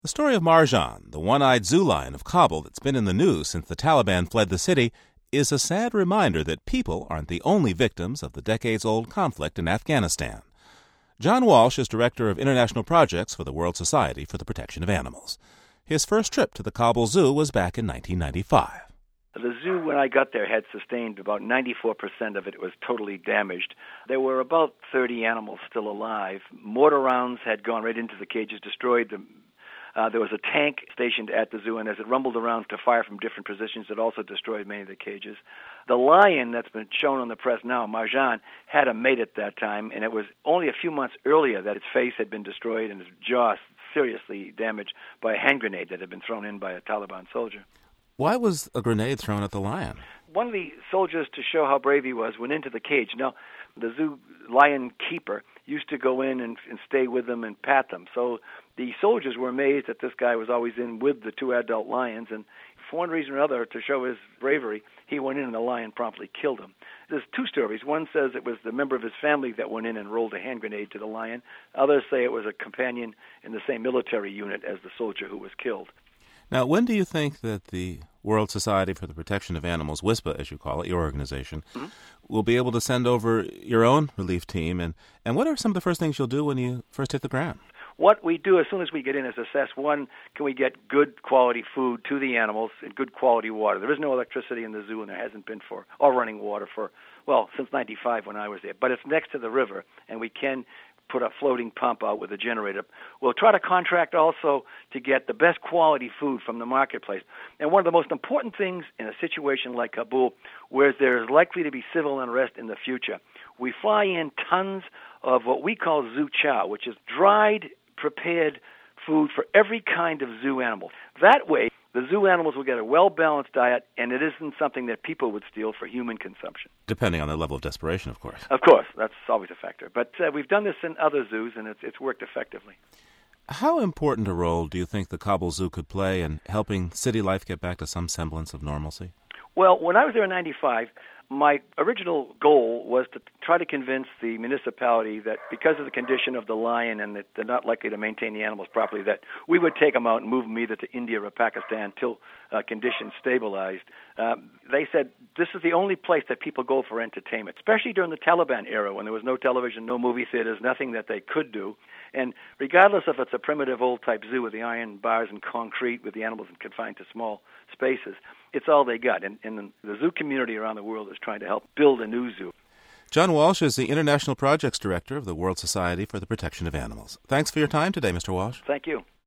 The story of Marjan, the one-eyed zoo lion of Kabul that's been in the news since the Taliban fled the city, is a sad reminder that people aren't the only victims of the decades-old conflict in Afghanistan. John Walsh is Director of International Projects for the World Society for the Protection of Animals. His first trip to the Kabul Zoo was back in 1995. The zoo, when I got there, had sustained about 94% of it was totally damaged. There were about 30 animals still alive. Mortar rounds had gone right into the cages, destroyed them. There was a tank stationed at the zoo, and as it rumbled around to fire from different positions, it also destroyed many of the cages. The lion that's been shown on the press now, Marjan, had a mate at that time, and it was only a few months earlier that its face had been destroyed and its jaw seriously damaged by a hand grenade that had been thrown in by a Taliban soldier. Why was a grenade thrown at the lion? One of the soldiers, to show how brave he was, went into the cage. Now, the zoo lion keeper used to go in and stay with them and pat them. So the soldiers were amazed that this guy was always in with the two adult lions, and for one reason or another, to show his bravery, he went in and the lion promptly killed him. There's two stories. One says it was the member of his family that went in and rolled a hand grenade to the lion. Others say it was a companion in the same military unit as the soldier who was killed. Now, when do you think that the World Society for the Protection of Animals, WSPA as you call it, your organization, will be able to send over your own relief team? And what are some of the first things you'll do when you first hit the ground? What we do as soon as we get in is assess, one, can we get good quality food to the animals and good quality water? There is no electricity in the zoo, and there hasn't been or running water since 95 when I was there. But it's next to the river, and we can put a floating pump out with a generator. We'll try to contract also to get the best quality food from the marketplace. And one of the most important things in a situation like Kabul, where there is likely to be civil unrest in the future, we fly in tons of what we call zoo chow, which is dried, prepared food for every kind of zoo animal. That way, the zoo animals will get a well-balanced diet, and it isn't something that people would steal for human consumption. Depending on the level of desperation, of course. Of course, that's always a factor. But we've done this in other zoos, and it's worked effectively. How important a role do you think the Kabul Zoo could play in helping city life get back to some semblance of normalcy? Well, when I was there in 95, my original goal was to try to convince the municipality that because of the condition of the lion and that they're not likely to maintain the animals properly, that we would take them out and move them either to India or Pakistan until conditions stabilized. They said this is the only place that people go for entertainment, especially during the Taliban era when there was no television, no movie theaters, nothing that they could do. And regardless if it's a primitive old-type zoo with the iron bars and concrete with the animals confined to small spaces, it's all they got. And the zoo community around the world is trying to help build a new zoo. John Walsh is the International Projects Director of the World Society for the Protection of Animals. Thanks for your time today, Mr. Walsh. Thank you.